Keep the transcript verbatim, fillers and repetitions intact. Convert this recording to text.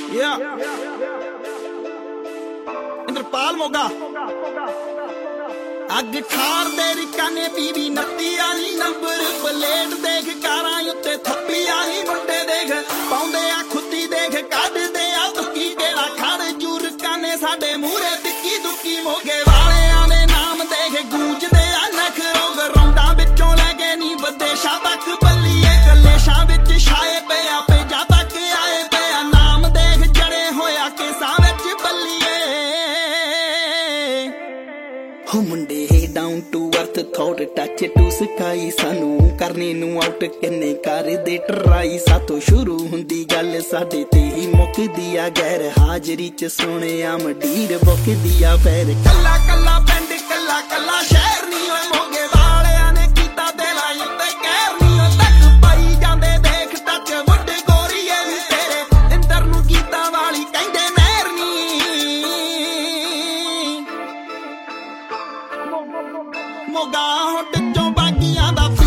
Yeah. Inderpal Moga ਅੱਗ ਠਾਰ ਦੇ ਰਿਕਾਨੇ ਬੀਬੀ ਨੱਤੀ ਆਲੀ ਨੰਬਰ ਪਲੇਟ ਦੇਖ ਕਾਰਾਂ ਉੱਤੇ ਥੱਪੀ ਆਲੀ ਮੁੰਡੇ ਦੇਖ ਪਾਉਂਦੇ ਆ ਖੁੱਤੀ ਦੇਖ ਕੱਢਦੇ ਆ ਦੁੱਕੀ ਕਿਹੜਾ ਖੜ ਜੂਰ ਕਾਨੇ ਸਾਡੇ ਮੂਹਰੇ ਦਿੱਕੀ ਦੁੱਕੀ ਮੋਗੇ ਵਾਲਿਆਂ ਦੇ ਨਾਮ ਦੇਖ ਗੂੰਜਦੇ ਆ ਨਖਰੋ ਗਰਾਉਂਡਾਂ ਵਿੱਚੋਂ ਲੈ ਕੇ ਨੀ ਵਿਦੇਸ਼ਾਂ ਤੱਕ ਬੱਲੀਏ ਕਲੇਸ਼ਾਂ ਵਿੱਚ ਛਾਏ ਪਿਆ ਪੇਜਾਂ ਤੱਕ ਆਏ ਪਿਆ ਨਾਮ ਦੇਖ ਜੜੇ ਹੋਇਆ ਕੇਸਾਂ ਵਿੱਚ ਬੱਲੀਏ ਹੋ ਮੁੰਡੇ down to earth thought touch to sky ਸਾਨੂੰ ਕਰਨੇ ਨੂੰ ਆਊਟ ਕਿੰਨੇ ਕਰਦੇ ਟਰਾਈ ਸਾਥੋਂ ਸ਼ੁਰੂ ਹੁੰਦੀ ਗੱਲ ਸਾਡੇ ਤੇ ਹੀ ਮੁੱਕਦੀ ਆ ਗੈਰ ਹਾਜ਼ਰੀ ਚ ਸੋਹਣਿਆ ਮੰਡੀਰ ਬੁੱਕਦੀ ਆ ਫੇਰ ਕੱਲਾ ਕੱਲਾ ਪਿੰਡ ਕੱਲਾ ਕੱਲਾ ਸ਼ਹਿਰ ਨੀ ਓਏ ਮੋਗੇ ਵਾਲਿਆਂ ਨੇ ਕੀਤਾ ਦਿਲਾਂ ਉੱਤੇ ਕਹਿਰ ਨੀ ਓ ਤੱਕ ਪਾਈ ਜਾਂਦੇ ਦੇਖ ਟੱਚ ਵੱਡੇ ਗੋਰੀਏ ਵੀ ਤੇਰੇ ਇੰਦਰ ਨੂੰ ਕੀਤਾ ਵਾਲੀ ਕਹਿੰਦੇ ਨਹਿਰ ਨੀ ਮੋਗਾ ਹੁੱਟ ਚੋਂ ਬਾਗੀਆਂ ਦਾ